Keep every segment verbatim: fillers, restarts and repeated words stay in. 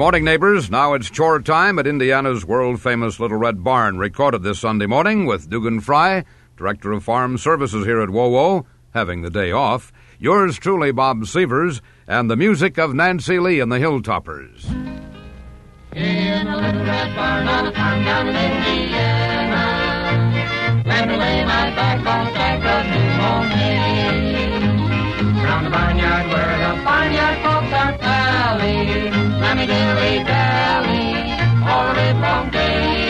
morning, neighbors. Now it's chore time at Indiana's world-famous Little Red Barn, recorded this Sunday morning with Dugan Fry, Director of Farm Services here at W O W O, having the day off. Yours truly, Bob Severs, and the music of Nancy Lee and the Hilltoppers. In a little red barn on a farm down in Indiana, let me lay my backbone stack of new mown hay. Round the barnyard where the barnyard folks are pally, let me dilly-dally all the livelong day.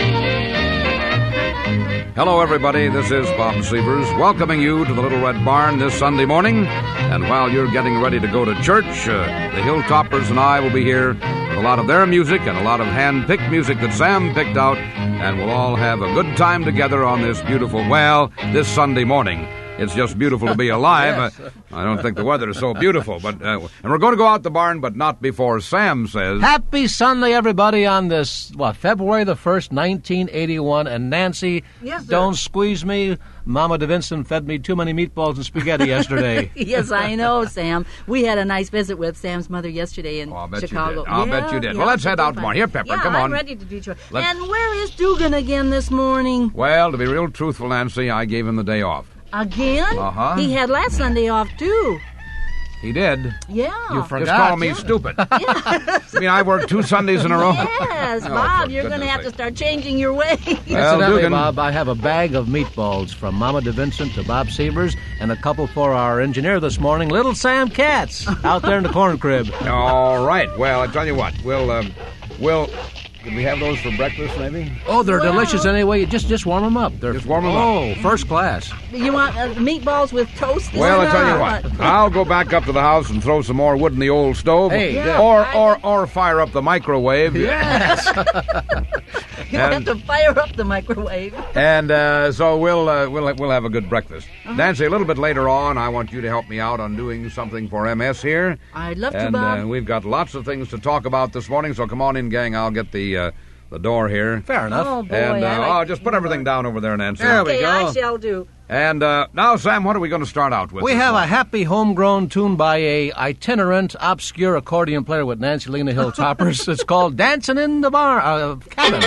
Hello, everybody. This is Bob Severs, welcoming you to the Little Red Barn this Sunday morning. And while you're getting ready to go to church, uh, the Hilltoppers and I will be here with a lot of their music and a lot of hand-picked music that Sam picked out, and we'll all have a good time together on this beautiful, well, this Sunday morning. It's just beautiful to be alive. Yes. uh, I don't think the weather is so beautiful, but uh, and we're going to go out the barn, but not before Sam says... Happy Sunday, everybody, on this, what, February the first, nineteen eighty-one. And Nancy, Yes, sir. don't squeeze me. Mama DeVincent fed me too many meatballs and spaghetti yesterday. Yes, I know, Sam. We had a nice visit with Sam's mother yesterday in Oh, I'll bet Chicago. you did. I'll yeah, bet you did. Yeah, Well, let's head out fun. tomorrow. Here, Pepper, yeah, come on. I'm ready to do chore. Let's- And where is Dugan again this morning? Well, to be real truthful, Nancy, I gave him the day off. Again? Uh-huh. He had last Sunday off, too. He did. Yeah. You forgot. Just call me stupid. I mean, I worked two Sundays in a row. Yes, Oh, Bob, for you're going to goodness have to sake. start changing your ways. Well, Incidentally, Dugan- Bob, I have a bag of meatballs from Mama DeVincent to Bob Severs, and a couple for our engineer this morning, Little Sam Katz, out there in the corn crib. All right. Well, I tell you what. We'll, um, we'll... Can we have those for breakfast, maybe? Oh, they're Well- delicious anyway. Just just warm them up. They're, Just warm 'em up. Oh, first class. You want uh, meatballs with toast? Well, I Is tell you that what. I'll go back up to the house and throw some more wood in the old stove. Hey, Yeah. or, or, or fire up the microwave. Yes. You have And- to fire up the microwave. And uh, so we'll uh, we'll we'll have a good breakfast. Uh-huh. Nancy, a little bit later on, I want you to help me out on doing something for M S here. I'd love to, And Bob. uh, we've got lots of things to talk about this morning. So come on in, gang. I'll get the uh, the door here. Fair enough. Oh, boy. and uh, I like oh, just put everything down over there, Nancy. There we Okay, go. I shall do. And uh, now, Sam, what are we going to start out with? We this have a morning? happy homegrown tune by a itinerant, obscure accordion player with Nancy Lee and the Hilltoppers. It's called Dancing in the Bar uh, Cabin.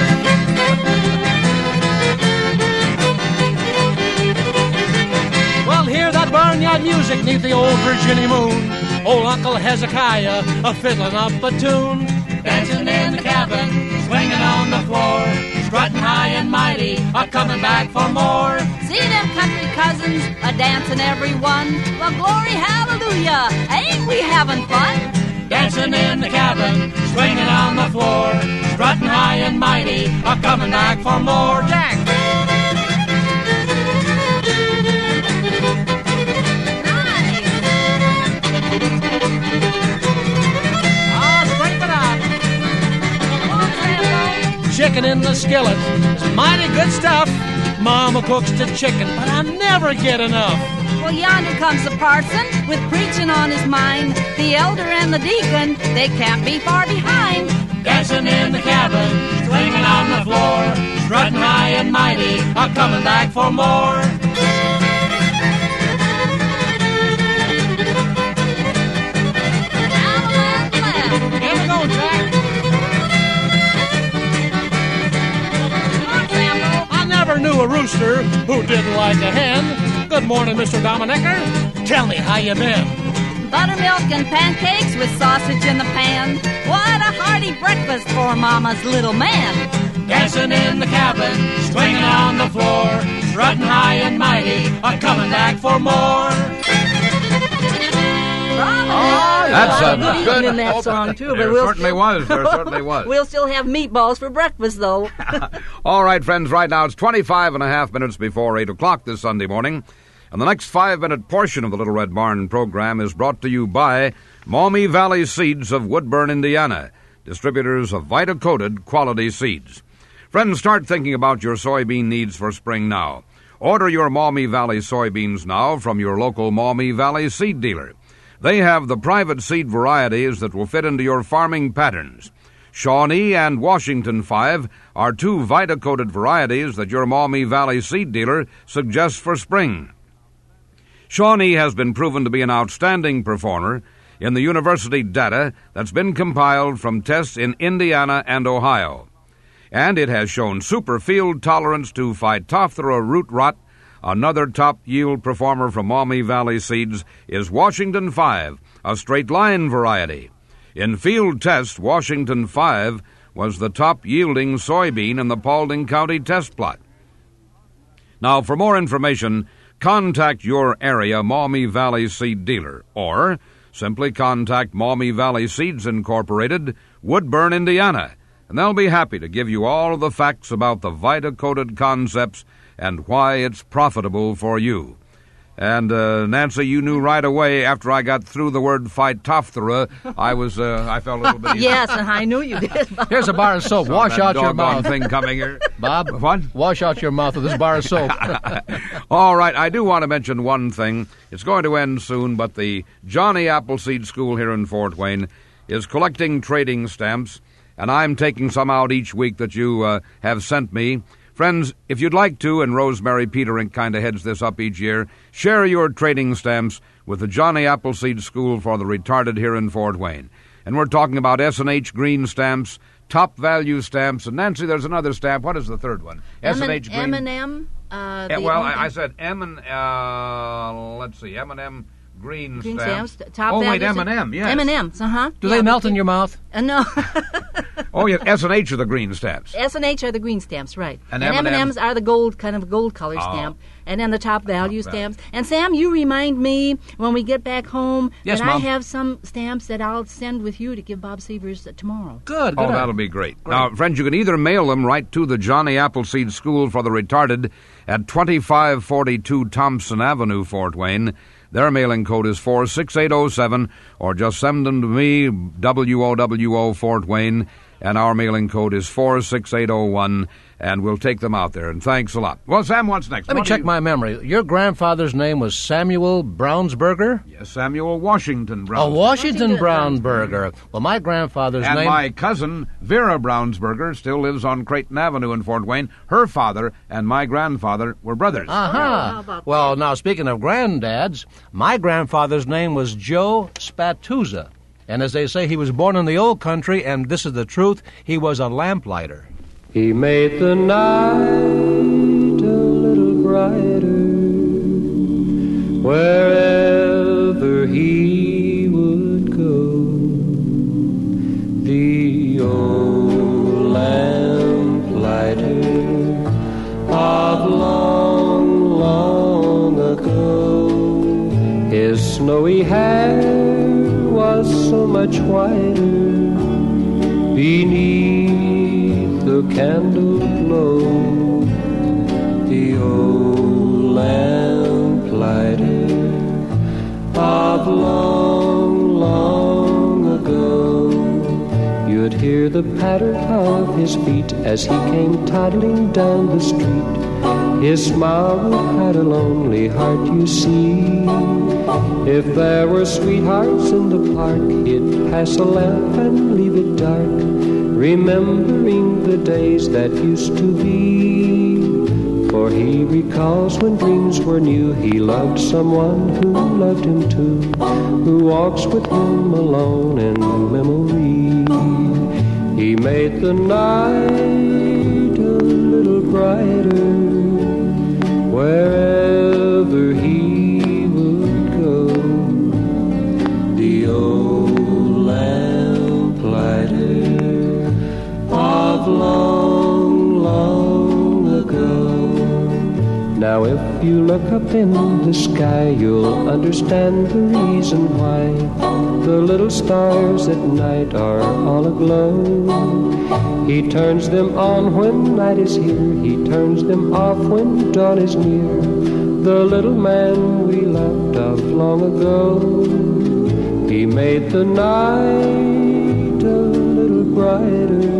Well, hear that barnyard music neath the old Virginia moon. Old Uncle Hezekiah a fiddling up a tune. Dancing in the cabin, swinging on the floor, strutting high and mighty, a coming back for more. See them country cousins a dancing every one. Well, glory, hallelujah, ain't we having fun? Dancing in the cabin, swinging on the floor, strutting high and mighty, a coming back for more. Jack! Ah, straighten it out. Chicken in the skillet is mighty good stuff. Mama cooks the chicken, but I never get enough. Well, yonder comes the parson with preaching on his mind. The elder and the deacon, they can't be far behind. Dancing in the cabin, swinging on the floor, strutting high and mighty, a coming back for more. Here we go, Jack. I never knew a rooster who didn't like a hen. Good morning, Mister Dominicker. Tell me how you been. Buttermilk and pancakes with sausage in the pan. What a hearty breakfast for Mama's little man. Dancing in the cabin, swinging on the floor, strutting high and mighty, a coming back for more. Oh, That's a good good evening in that open- song, too. But There we'll certainly still, was. There certainly was. We'll still have meatballs for breakfast, though. All right, friends, right now it's twenty-five and a half minutes before eight o'clock this Sunday morning. And the next five-minute portion of the Little Red Barn program is brought to you by Maumee Valley Seeds of Woodburn, Indiana, distributors of Vita-Coated quality seeds. Friends, start thinking about your soybean needs for spring now. Order your Maumee Valley soybeans now from your local Maumee Valley seed dealer. They have the private seed varieties that will fit into your farming patterns. Shawnee and Washington five are two Vita-Coated varieties that your Maumee Valley seed dealer suggests for spring. Shawnee has been proven to be an outstanding performer. in the university data that's been compiled from tests in Indiana and Ohio. And it has shown super field tolerance to Phytophthora root rot. Another top yield performer from Maumee Valley Seeds is Washington five, a straight line variety. In field tests, Washington five was the top yielding soybean in the Paulding County test plot. Now, for more information, contact your area Maumee Valley Seed dealer, or simply contact Maumee Valley Seeds Incorporated, Woodburn, Indiana, and they'll be happy to give you all of the facts about the Vita-coated concepts and why it's profitable for you. And, uh, Nancy, you knew right away after I got through the word Phytophthora, I was, uh, I felt a little bit easier. Yes, and I knew you did. Bob. Here's a bar of soap. So Wash that out your doggone mouth. thing coming here. Bob, What? wash out your mouth with this bar of soap. All right, I do want to mention one thing. It's going to end soon, but the Johnny Appleseed School here in Fort Wayne is collecting trading stamps, and I'm taking some out each week that you uh, have sent me. Friends, if you'd like to, and Rosemary Petering kind of heads this up each year, share your trading stamps with the Johnny Appleseed School for the Retarded here in Fort Wayne. And we're talking about S and H green stamps, top value stamps, and Nancy, there's another stamp. What is the third one? S and H green. M and M. Uh, Eh, the well, only- I, I said M and uh, let's see, M and M green, green stamps. stamps. Top oh wait, values- M and M, yes. M and M's, uh huh. Do they melt in your mouth? Uh, no. Oh yeah, S and H are the green stamps. S and H are the green stamps, right? And M and M and M's are the gold, kind of gold color Oh. stamp, and then the top value Top value. stamps. And Sam, you remind me when we get back home Yes, that I Mom. have some stamps that I'll send with you to give Bob Severs tomorrow. Good, good. Oh, that'll be great. Now, friends, you can either mail them right to the Johnny Appleseed School for the Retarded at twenty-five forty-two Thompson Avenue, Fort Wayne. Their mailing code is four six eight oh seven, or just send them to me, W O W O, Fort Wayne, and our mailing code is four six eight oh one, and we'll take them out there. And thanks a lot. Well, Sam, what's next? Let me What do check you- my memory. Your grandfather's name was Samuel Brownsberger? Yes, Samuel Washington Oh, Brown. Washington Washington Brownsberger. Well, my grandfather's And name... my cousin, Vera Brownsberger, still lives on Creighton Avenue in Fort Wayne. Her father and my grandfather were brothers. how Uh-huh. about Well, now, speaking of granddads, my grandfather's name was Joe Spatuzza. And as they say, he was born in the old country, and this is the truth, he was a lamplighter. He made the night a little brighter wherever he would go. The old lamplighter of long, long ago. His snowy hair was so much whiter beneath the candle glow. The old lamplighter of long, long ago. You'd hear the patter of his feet as he came toddling down the street. His smile would hide a lonely heart, you see. If there were sweethearts in the park, he'd pass a lamp and leave it dark, remembering the days that used to be. For he recalls when dreams were new, he loved someone who loved him too, who walks with him alone in memory. He made the night a little brighter wherever he would go. The old lamplighter of long, long ago. Now if you look up in the sky, you'll understand the reason why the little stars at night are all aglow. He turns them on when night is here, he turns them off when dawn is near. The little man we loved of long ago, he made the night a little brighter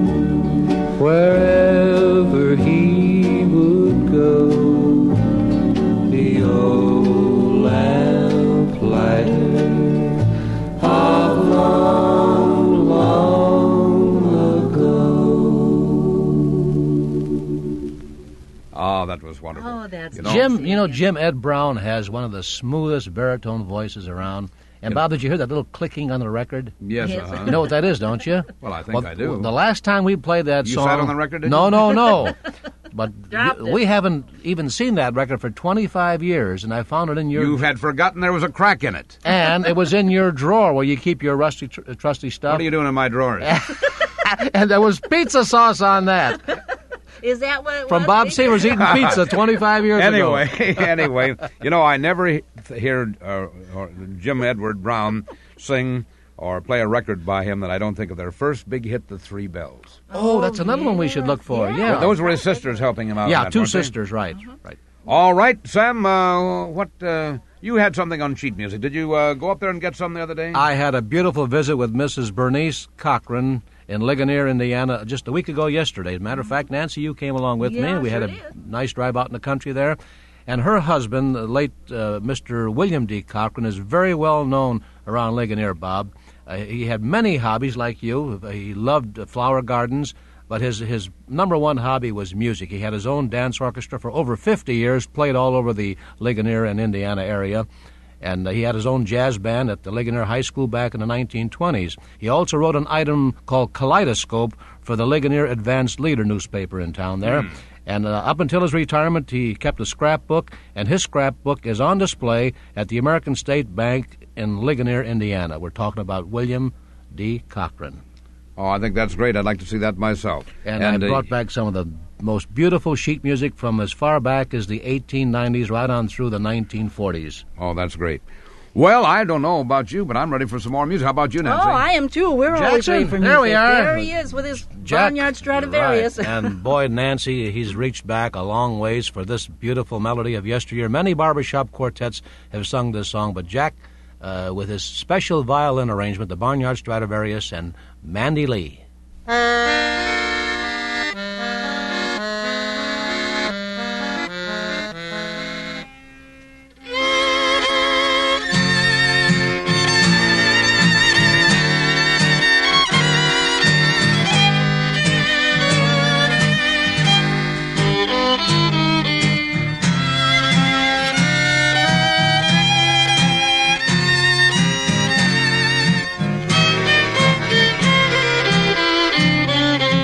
wherever he would go. The old lamplighter of long, long ago. Ah, that was wonderful. Oh, that's You know, Jim, you know, Jim Ed Brown has one of the smoothest baritone voices around. And, Bob, did you hear that little clicking on the record? Yes, Yes. uh-huh. You know what that is, don't you? Well, I think Well, I do. The last time we played that You song... sat on the record, did No, you? no, no. But Dropped y- it. we haven't even seen that record for twenty-five years, and I found it in your... You had forgotten there was a crack in it. And it was in your drawer where you keep your rusty, tr- trusty stuff. What are you doing in my drawers? And there was pizza sauce on that. Is that what it From was? Bob Seaver's Eating Pizza twenty-five years ago. Anyway, anyway, you know, I never he- hear uh, or Jim Edward Brown sing or play a record by him that I don't think of their first big hit, The Three Bells. Oh, that's another one we should look for. Yeah. Those were his sisters helping him out. in yeah, that, two weren't they? sisters, right. Right. All right, Sam, uh, what, uh, you had something on sheet music. Did you uh, go up there and get some the other day? I had a beautiful visit with Missus Bernice Cochran in Ligonier, Indiana, just a week ago yesterday. As a matter of fact, Nancy, you came along with me. Yeah, We had sure a did. nice drive out in the country there. And her husband, the late uh, Mister William D. Cochran, is very well known around Ligonier, Bob. Uh, he had many hobbies like you. He loved uh, flower gardens, but his, his number one hobby was music. He had his own dance orchestra for over fifty years, played all over the Ligonier and Indiana area. And uh, he had his own jazz band at the Ligonier High School back in the nineteen twenties. He also wrote an item called Kaleidoscope for the Ligonier Advanced Leader newspaper in town there. And uh, up until his retirement, he kept a scrapbook, and his scrapbook is on display at the American State Bank in Ligonier, Indiana. We're talking about William D. Cochran. Oh, I think that's great. I'd like to see that myself. And, uh, I brought back some of the most beautiful sheet music from as far back as the eighteen nineties right on through the nineteen forties. Oh, that's great. Well, I don't know about you, but I'm ready for some more music. How about you, Oh, Nancy? I am too. We're always Jackson, ready for music. there we are. There he is with his Jack- Barnyard Stradivarius. Right. And boy, Nancy, he's reached back a long ways for this beautiful melody of yesteryear. Many barbershop quartets have sung this song, but Jack, uh, with his special violin arrangement, the Barnyard Stradivarius and Mandy Lee. Thank you.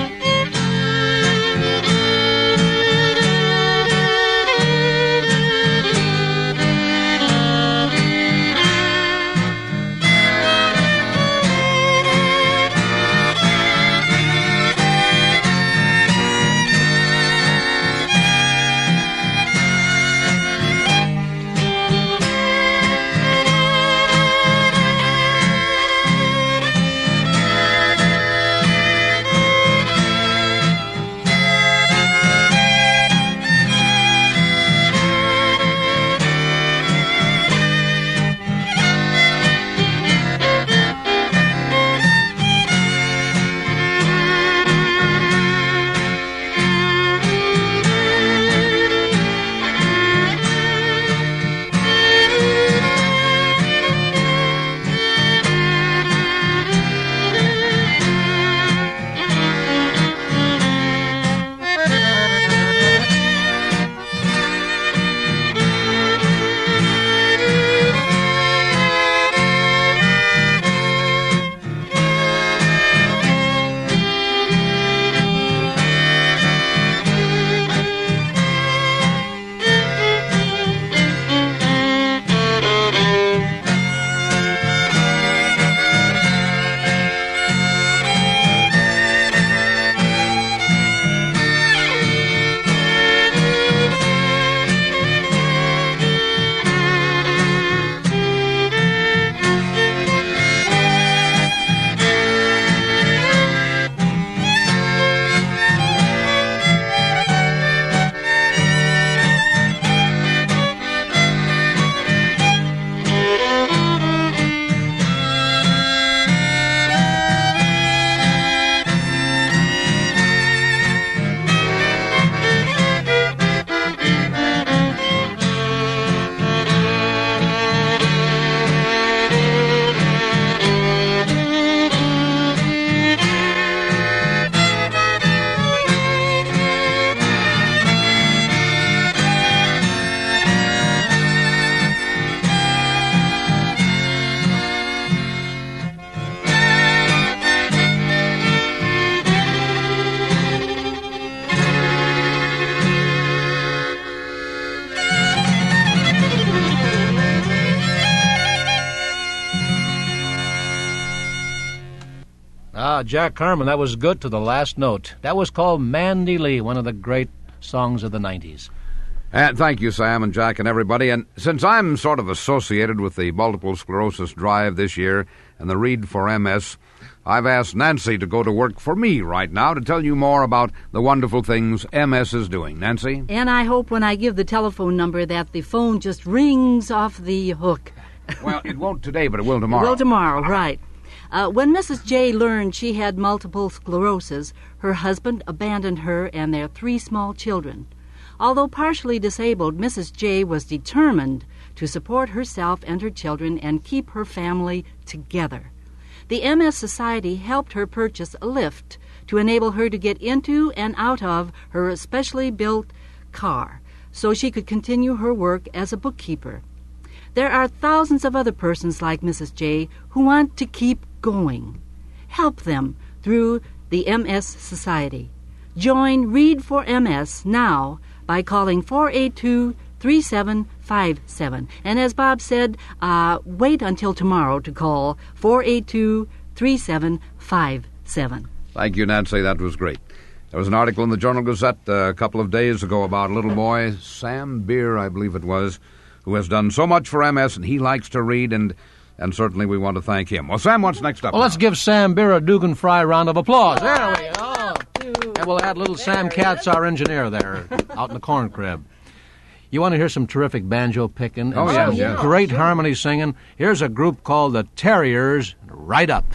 Yeah, Jack Carmen, that was good to the last note. That was called Mandy Lee, one of the great songs of the nineties. And thank you, Sam and Jack and everybody. And since I'm sort of associated with the Multiple Sclerosis Drive this year and the Read for M S, I've asked Nancy to go to work for me right now to tell you more about the wonderful things M S is doing. Nancy? And I hope when I give the telephone number that the phone just rings off the hook. Well, it won't today, but it will tomorrow. It will tomorrow, right. Uh, when Missus J learned she had multiple sclerosis, her husband abandoned her and their three small children. Although partially disabled, Missus J was determined to support herself and her children and keep her family together. The M S Society helped her purchase a lift to enable her to get into and out of her specially built car so she could continue her work as a bookkeeper. There are thousands of other persons like Missus J who want to keep going. Help them through the M S Society. Join Read for M S now by calling four eight two, three seven five seven. And as Bob said, uh, wait until tomorrow to call four eight two, three seven five seven. Thank you, Nancy. That was great. There was an article in the Journal-Gazette uh, a couple of days ago about a little boy, Sam Beer, I believe it was, who has done so much for M S, and he likes to read, and and certainly we want to thank him. Well, Sam, what's next up? Well, now? let's give Sam Beer a Dugan Fry round of applause. There we go. And we'll add little Sam Katz, our engineer there, out in the corn crib. You want to hear some terrific banjo picking? Oh, and yeah, some yeah. great harmony singing? Here's a group called the Terriers, Right Up.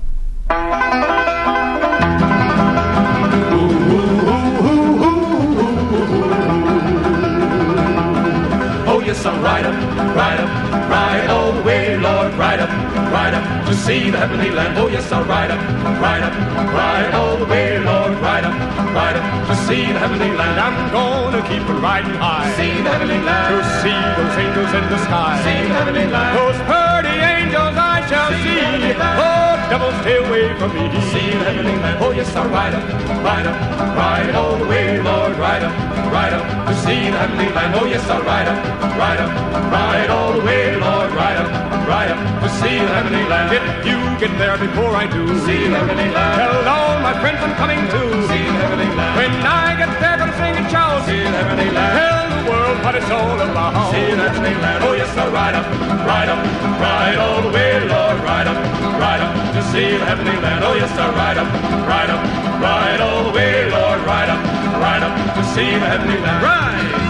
Oh, yes, I'm right up, right up, right all the way, Lord, right up, right up, to see the heavenly land. Oh, yes, I'm right up, right up, right all the way, Lord, right up, right up, to see the heavenly land. I'm gonna keep it riding high, see the heavenly land, to see those angels in the sky, see the heavenly land, those pretty angels I shall see, oh, devils stay away from me, see the heavenly land. Oh, yes, I'm right up, right up, right all the way, Lord, right up, right up, to see the heavenly land. Oh, yes, I'm right up, right up, right all the way, Lord, right up, right up, to see the heavenly land. If you get there before I do, see the heavenly land, tell all my friends I'm coming to, see the heavenly land. When I get there, gonna sing and shout, see the heavenly land. Tell the world what it's all about, see the heavenly land. Oh, yes, I'll ride up, ride up, ride all the way, Lord, ride up, ride up, to see the heavenly land. Oh, yes, I'll ride up, ride up, ride all the way, Lord, ride up, ride up, to see the heavenly land. Ride!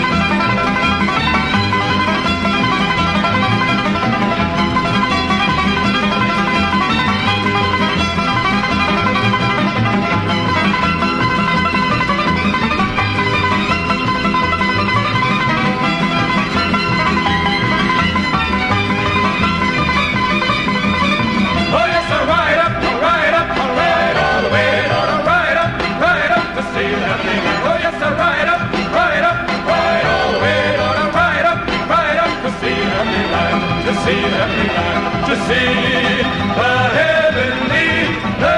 See the heavenly land, to see the heavenly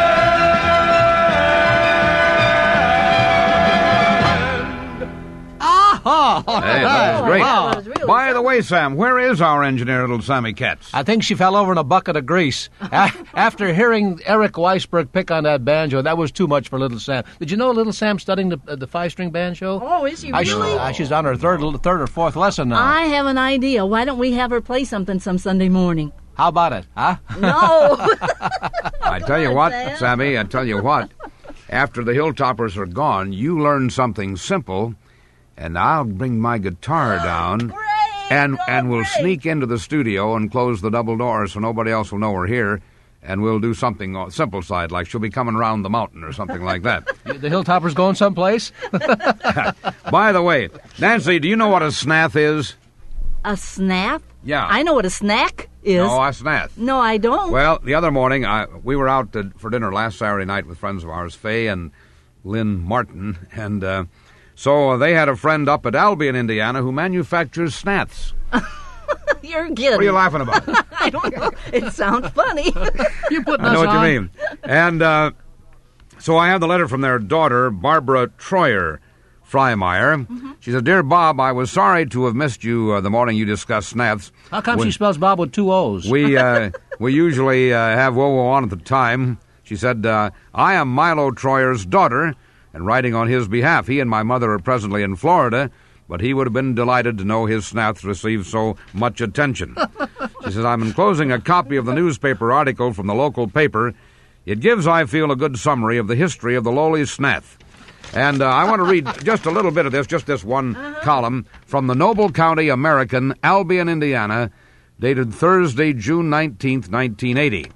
land. Ah! Hey, that was great. Wow, that was really By the something. way, Sam, where is our engineer, little Sammy Katz? I think she fell over in a bucket of grease. A- After hearing Eric Weisberg pick on that banjo, that was too much for little Sam. Did you know little Sam studying the, uh, the five-string banjo? Oh, is she I really? uh, she's on her third, third or fourth lesson now. I have an idea. Why don't we have her play something some Sunday morning? How about it, huh? No. I tell you on, what, Sam. Sammy, I tell you what. After the Hilltoppers are gone, you learn something simple, and I'll bring my guitar down, Great! and Oh, and we'll great. sneak into the studio and close the double doors so nobody else will know we're here, and we'll do something on simple side, like she'll be coming around the mountain or something like that. The Hilltoppers going someplace? By the way, Nancy, do you know what a snath is? A snap? Yeah. I know what a snack is. No, a snath. No, I don't. Well, the other morning, I, we were out to, for dinner last Saturday night with friends of ours, Faye and Lynn Martin, and uh, so they had a friend up at Albion, Indiana, who manufactures snaths. You're kidding. What are you laughing about? I don't know. It sounds funny. You putting I know us what on? you mean. And uh, so I have the letter from their daughter, Barbara Troyer Freimeyer. Mm-hmm. She said, "Dear Bob, I was sorry to have missed you uh, the morning you discussed snaths. How come When she spells Bob with two O's? We uh, we usually uh, have Wowo on at the time." She said, uh, I am Milo Troyer's daughter, and writing on his behalf. He and my mother are presently in Florida, but he would have been delighted to know his snath received so much attention. She says, I'm enclosing a copy of the newspaper article from the local paper. It gives, I feel, a good summary of the history of the lowly snath. And uh, I want to read just a little bit of this, just this one uh-huh. column, from the Noble County American, Albion, Indiana, dated Thursday, June nineteenth, nineteen eighty.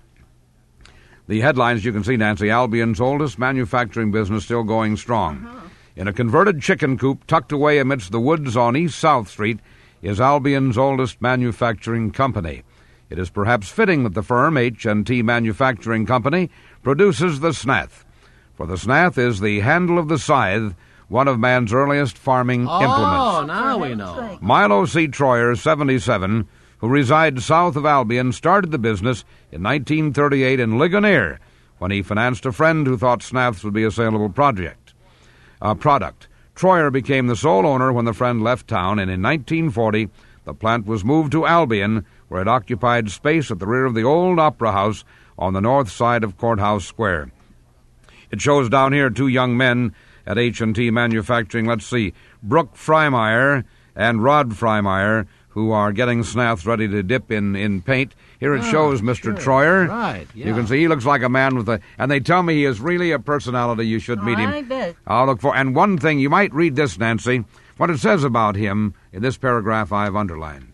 The headlines, you can see, Nancy, Albion's oldest manufacturing business still going strong. Uh-huh. In a converted chicken coop tucked away amidst the woods on East South Street is Albion's oldest manufacturing company. It is perhaps fitting that the firm, H and T Manufacturing Company, produces the snath. For the snath is the handle of the scythe, one of man's earliest farming oh, implements. Oh, now we know. Milo C. Troyer, seventy-seven, who resides south of Albion, started the business in nineteen thirty-eight in Ligonier, when he financed a friend who thought snaths would be a saleable project. A product. Troyer became the sole owner when the friend left town, and in nineteen forty, the plant was moved to Albion, where it occupied space at the rear of the old Opera House on the north side of Courthouse Square. It shows down here two young men at H and T Manufacturing. Let's see, Brooke Freimeyer and Rod Freimeyer, who are getting snaths ready to dip in, in paint. Here it oh, shows Mister Sure. Troyer. Right, yeah. You can see he looks like a man with a... And they tell me he is really a personality. You should meet oh, him. I bet. I'll look for... And one thing, you might read this, Nancy, what it says about him in this paragraph I've underlined.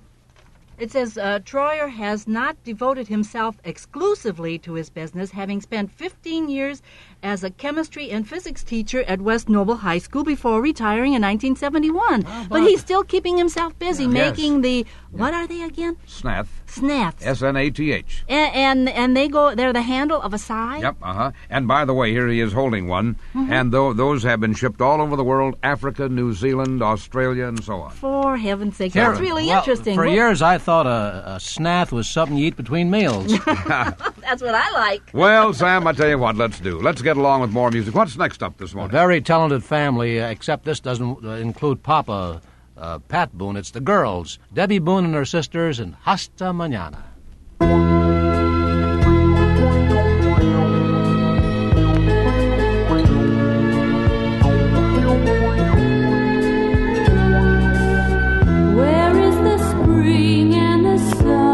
It says, uh, Troyer has not devoted himself exclusively to his business, having spent fifteen years as a chemistry and physics teacher at West Noble High School before retiring in nineteen seventy-one. Oh, but he's still keeping himself busy Yeah. making Yes. the, what are they again? Snath. Snaths. S N A T H. And, and and they go, they're the handle of a scythe? Yep, uh-huh. And by the way, here he is holding one. Mm-hmm. And though those have been shipped all over the world, Africa, New Zealand, Australia, and so on. For heaven's sake, Here- that's really well, interesting. For Well, years, I thought a, a snath was something you eat between meals. That's what I like. Well, Sam, I tell you what, let's do. Let's get along with more music. What's next up this A morning? very talented family, uh, except this doesn't uh, include Papa, uh, Pat Boone. It's the girls, Debbie Boone and her sisters, and Hasta Mañana. Where is the spring and the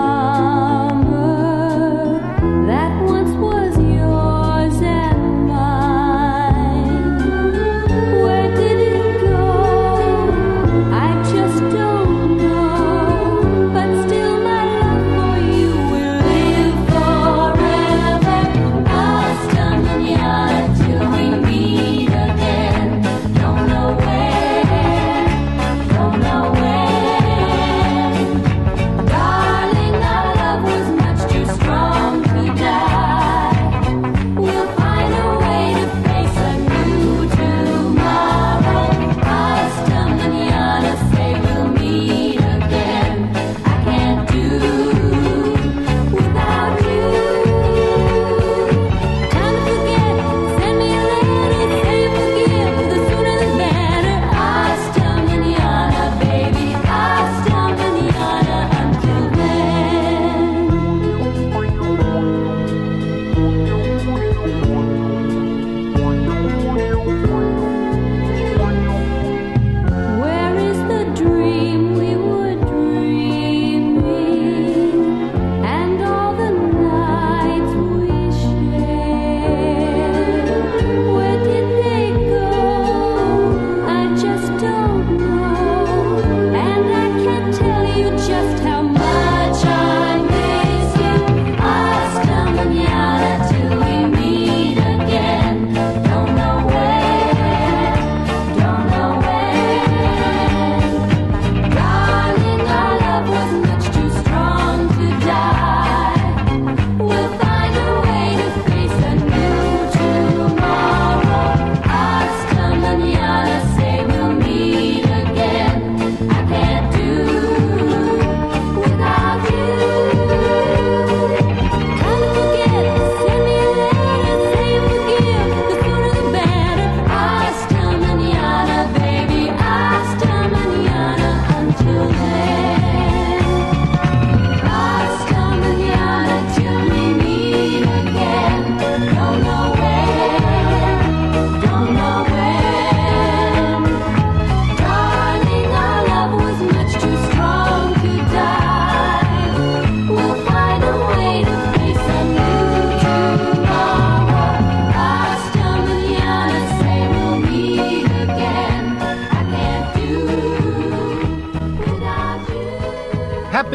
summer that once was yours and mine? Where did it go? I just don't know. But still my love for you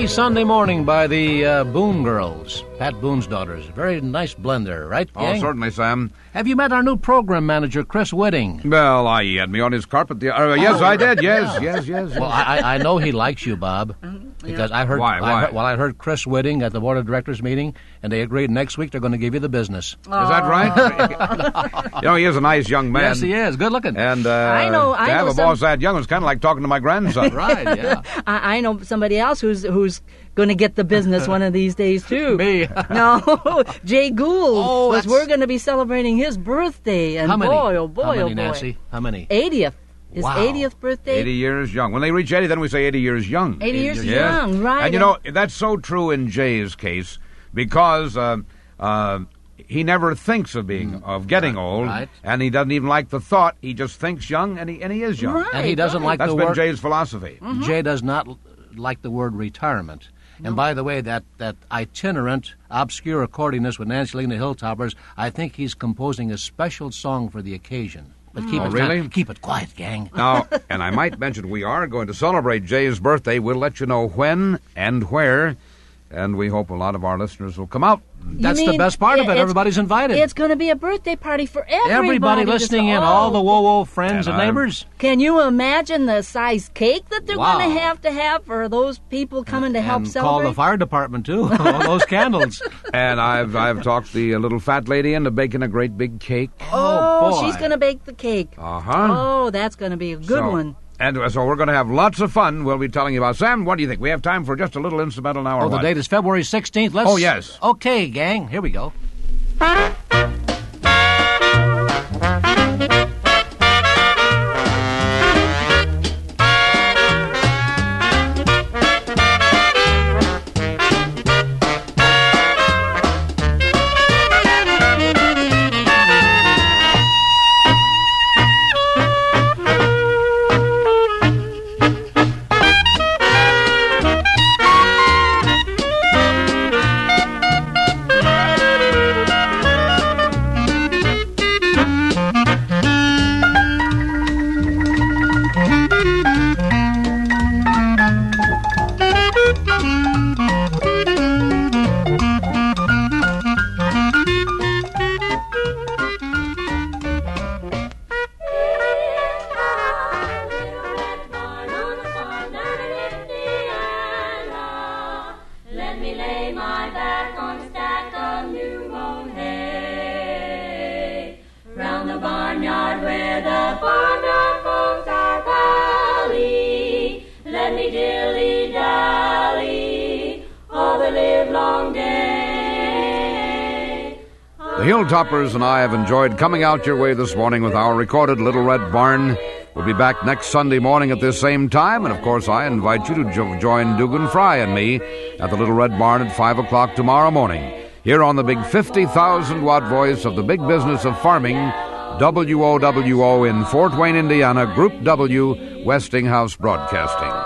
Funky Sunday Morning by the uh, Boone Girls, Pat Boone's daughters. Very nice blend there, right, gang? Oh, certainly, Sam. Have you met our new program manager, Chris Whitting? Well, I, he had me on his carpet. The, uh, yes, I did. Yes, yes, yes. Well, I, I know he likes you, Bob, because I heard. Why, I why? heard, well, I heard Chris Whitting at the board of directors meeting, and they agreed next week they're going to give you the business. Is that right? You know, he is a nice young man. Yes, he is. Good looking. And uh, I know- to I have know a some- boss that young is kind of like talking to my grandson. Right, yeah. I, I know somebody else who's who's going to get the business one of these days too. Me. No, Jay Gould. Oh, because that's- we're going to be celebrating his birthday, and How many? boy, oh boy, How many, oh boy, Nancy? How many? eightieth. His Wow. eightieth birthday. eighty years young. When they reach eighty, then we say eighty years young. eighty years Yes. young, right? And you know, that's so true in Jay's case because uh, uh, he never thinks of being of getting old, Right. and he doesn't even like the thought. He just thinks young, and he and he is young. Right, And he doesn't right. like That's the been word. Jay's philosophy. Jay does not l- like the word retirement. And by the way, that, that itinerant, obscure accordionist with Nancy Lee and the Hilltoppers, I think he's composing a special song for the occasion. But keep Oh, it really? ki- keep it quiet, gang. Now, and I might mention we are going to celebrate Jay's birthday. We'll let you know when and where, and we hope a lot of our listeners will come out. You That's the mean best part of it. it's- Everybody's invited. It's going to be a birthday party for everybody. Everybody Just- listening in, oh, all the whoa-whoa friends And and, I'm- neighbors. Can you imagine the size cake that they're Wow. going to have to have for those people coming to help and celebrate? call the fire department, too. All those candles. And I've I've talked the uh, little fat lady into baking a great big cake. Oh, boy. she's going to bake the cake. Uh-huh. Oh, that's going to be a good So- one. And uh, so we're going to have lots of fun. We'll be telling you about. Sam, what do you think? We have time for just a little instrumental now or Oh, the what? date is February sixteenth. Let's. Oh, yes. Okay, gang. Here we go. Let me lay my back on a stack of new mown hay. Round the barnyard where the farmyard folks are pally. Let me dilly-dally all the livelong day. The Hilltoppers and I have enjoyed coming out your way this morning with our recorded Little Red Barn. We'll be back next Sunday morning at this same time, and of course I invite you to jo- join Dugan Fry and me at the Little Red Barn at five o'clock tomorrow morning, here on the big fifty thousand watt voice of the big business of farming, W O W O in Fort Wayne, Indiana, Group W, Westinghouse Broadcasting.